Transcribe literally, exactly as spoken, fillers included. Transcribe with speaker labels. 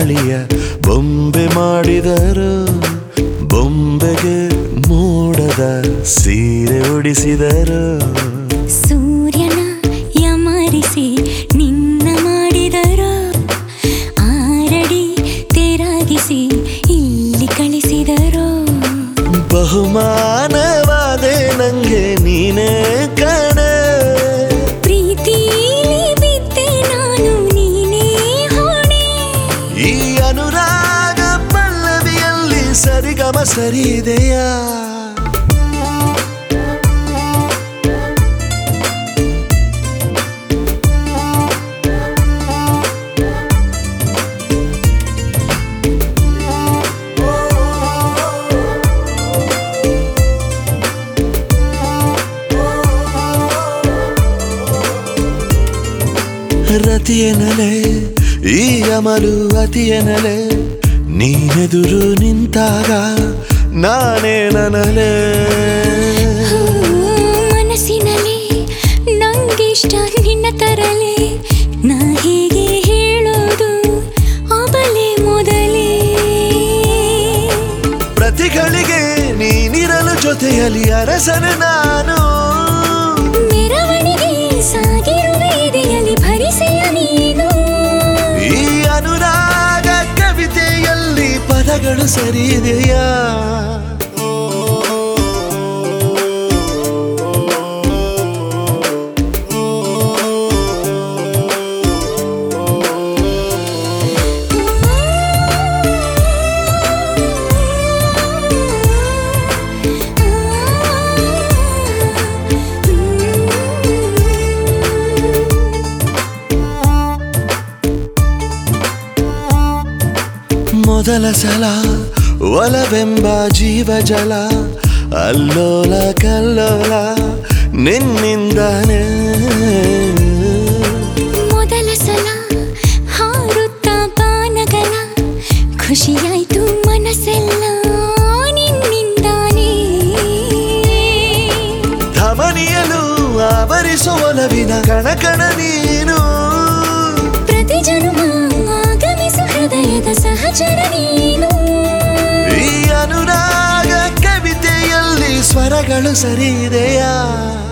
Speaker 1: ಗಾಳಿಯ ಬೊಂಬೆ ಮಾಡಿದರು, ಬೊಂಬೆಗೆ ಮೂಡದ ಸೀರೆ ಉಡಿಸಿದರು.
Speaker 2: ಸೂರ್ಯನ ಯಮರಿಸಿ ನಿನ್ನ ಮಾಡಿದರು, ಆರಡಿ ತೆರಾಗಿಸಿ ಇಲ್ಲಿ ಕಳಿಸಿದರು.
Speaker 1: ಬಹುಮಾನವಾದೆ ನಂಗೆ ನೀನೇ ಕಣೆ,
Speaker 2: ಪ್ರೀತಿಲಿ ಬಿದ್ದೆ ನಾನು ನೀನೇ ಹೊಣೆ.
Speaker 1: ಈ ಅನುರಾಗ ಪಲ್ಲವಿಯಲ್ಲಿ ಸರಿಗಮ ಸರಿ ಇದೆಯಾ? ರತಿಯನಲೆ ಈ ಅಮಲು ಅತಿಯನಲೆ, ನೀನೆದುರು ನಿಂತಾಗ ನಾನೇ ನನಲೆ.
Speaker 2: ಮನಸ್ಸಿನಲ್ಲಿ ನಂಗಿಷ್ಟ ನಿನ್ನ ತರಲೆ, ನಾ ಹೀಗೆ ಹೇಳೋದು ಅವಲೇ ಮೊದಲೇ.
Speaker 1: ಪ್ರತಿಗಳಿಗೆ ನೀನಿರಲು ಜೊತೆಯಲ್ಲಿ ಅರಸನೆ ನಾನು,
Speaker 2: ಮೆರವಣಿಗೆ ಸಾಗಿರುವೆ ಎದೆಯಲ್ಲಿ ಭರಿಸೆಯ ನೀನು.
Speaker 1: ಈ ಅನುರಾಗ ಕವಿತೆಯಲ್ಲಿ ಪದಗಳು ಸರಿ ಇದೆಯಾ? ಮೊದಲ ಸಲ ಒಲವೆಂಬ ಜೀವ ಜಲ, ಅಲ್ಲೋಲ ಕಲ್ಲೋಲ ನಿನ್ನಿಂದಾನೆ.
Speaker 2: ಮೊದಲ ಸಲ ಹಾರುತ್ತ ಬಾನಗಲ, ಖುಷಿಯಾಯ್ತು ಮನಸ್ಸೆಲ್ಲ ನಿನ್ನಿಂದಾನೆ.
Speaker 1: ಧಮನಿಯಲು ಆವರಿಸೋ ಒಲವಿನ ಕಣಕಣ ನೀನು,
Speaker 2: ಪ್ರತಿ ಜನುಮ ಆಗಮಿಸು ಹೃದಯದ ಸಹಚರ ನೀನು.
Speaker 1: ಈ ಅನುರಾಗ ಕವಿತೆಯಲ್ಲಿ ಸ್ವರಗಳು ಸರಿ ಇದೆಯಾ?